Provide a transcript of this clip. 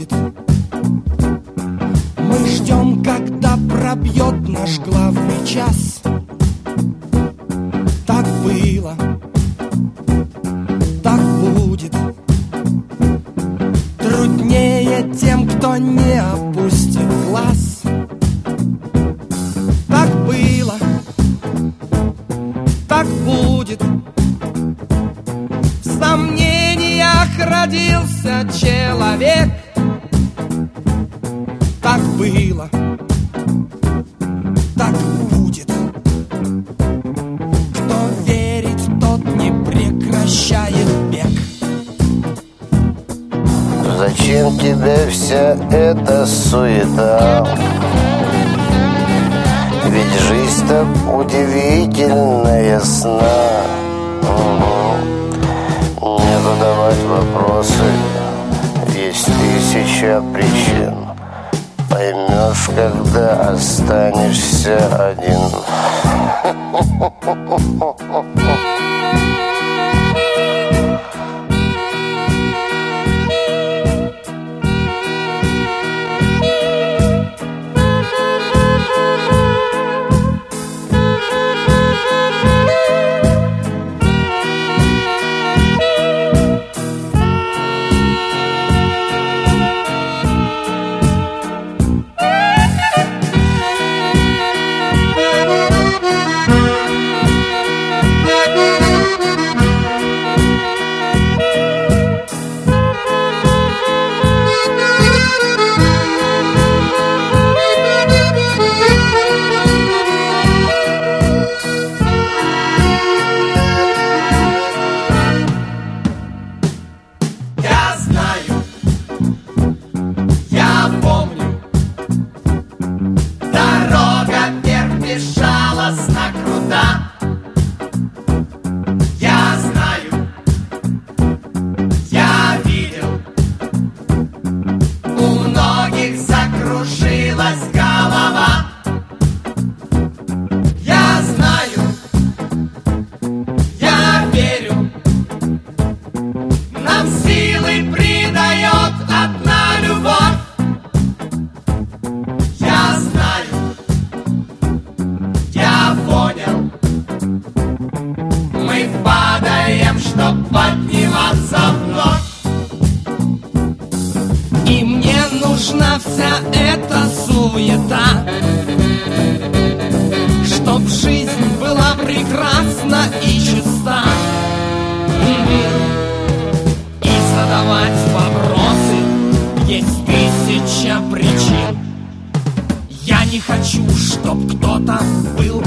будет. Мы ждем, когда пробьет наш главный час. Так было, так будет. Труднее тем, кто не опустит глаз. Так было, так будет. В сомнениях родился человек. Так было, так будет. Кто верит, тот не прекращает бег. Зачем тебе вся эта суета? Ведь жизнь так удивительно ясна. Не задавать вопросы, есть тысяча причин. Поймешь, когда останешься один. Подниматься вновь. И мне нужна вся эта суета, чтоб жизнь была прекрасна и чиста. И задавать вопросы, есть тысяча причин. Я не хочу, чтоб кто-то был